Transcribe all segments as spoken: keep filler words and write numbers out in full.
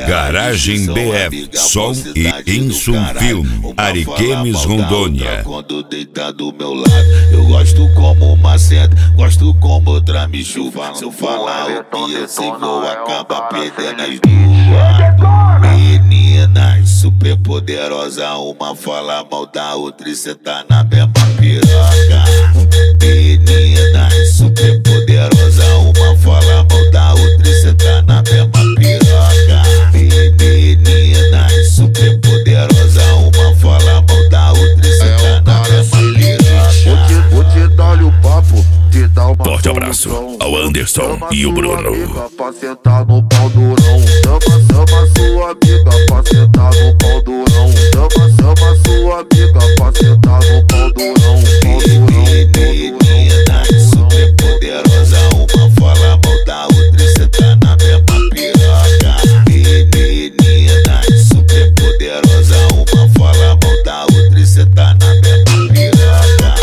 Garagem B F, som e Insum Film, Ariquemes, Rondônia. Quando deita do meu lado, eu gosto como uma seta, gosto como outra me chuva. Se eu falar o que eu sei, vou acabar perdendo as duas. Meninas super poderosa, uma fala mal da outra e cê tá na mesma piroca. Meninas super poderosa, uma fala mal da outra e cê tá na mesma piroca. Meninas super poderosa, uma fala mal da outra e cê tá na mesma piroca. Vou te dar-lhe o papo, te dar uma Forte abraço ao Anderson e o Bruno. Pra sentar no pau durão. Chama, chama sua amiga pra sentar no pau durão. Chama, chama sua amiga pra sentar no pau durão. Menina super poderosa, uma fala mal da outra e cê tá na mesma piroca. Menina super poderosa, uma fala mal da outra e cê tá na mesma piroca.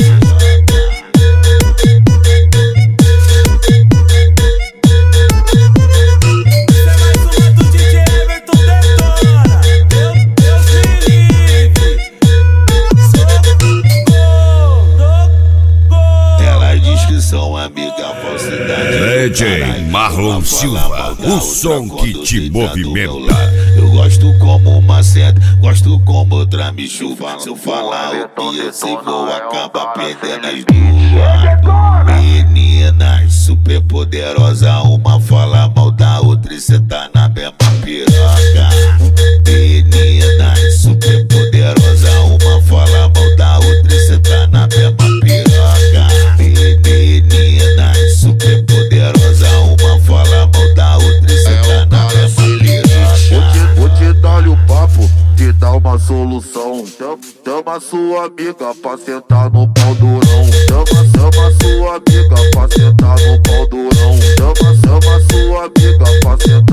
São amiga, falsidade. D J Marlon Silva, o som que te movimenta. Eu gosto como uma seta, gosto como outra me chuva. Se eu falar o que eu sei, vou acabar perdendo as duas. Meninas super poderosa, uma fala mal da outra e cê tá na mesma piroca. Meninas super poderosa, uma fala mal da outra e cê tá na mesma piroca. Meninas super poderosa, uma fala mal da outra e cê tá na mesma piroca. Vou te dar-lhe o papo, te dar uma solução. Chama sua amiga pra sentar no pau durão. Chama, chama sua amiga pra sentar no pau durão. Chama, chama sua amiga pra sentar